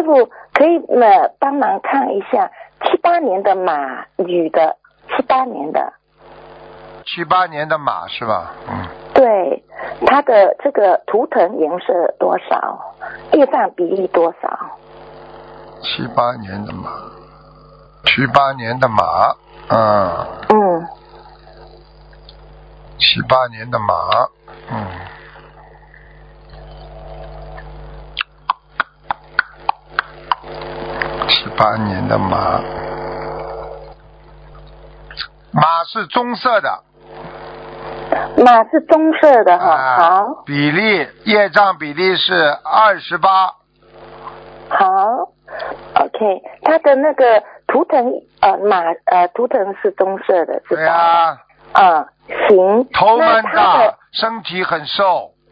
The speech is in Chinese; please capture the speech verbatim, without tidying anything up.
师傅可以呢帮忙看一下七八年的马，女的，七八年的。 七八年的马是吧？嗯。 对，它的这个图腾颜色多少？业障比例多少？ 七八年的马，七八年的马，嗯。 嗯。 七八年的马，嗯。七八年的马，马是棕色的。 马是棕色的哈、 啊， 好。 比例业障比例是二十八。 好 ，OK， 它的那个图腾呃马呃图腾是棕色的，是吧？ 对啊。 嗯，行。 头蛮那它大的， 身体很瘦。